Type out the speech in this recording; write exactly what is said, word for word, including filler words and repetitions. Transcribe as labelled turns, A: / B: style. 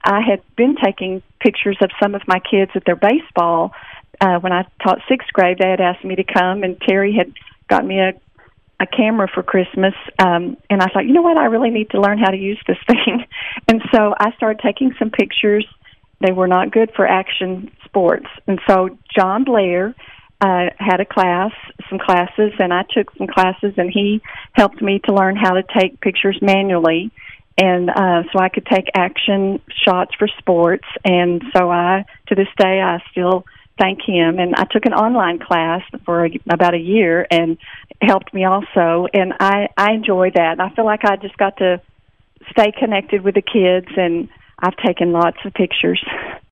A: I had been taking pictures of some of my kids at their baseball. Uh, when I taught sixth grade, they had asked me to come, and Terry had got me a, a camera for Christmas. Um, and I thought, you know what, I really need to learn how to use this thing. And so I started taking some pictures. They were not good for action sports. And so John Blair uh, had a class, some classes, and I took some classes, and he helped me to learn how to take pictures manually. And uh, so I could take action shots for sports. And so I, to this day, I still thank him. And I took an online class for a, about a year, and helped me also. And I, I enjoy that. I feel like I just got to stay connected with the kids, and I've taken lots of pictures.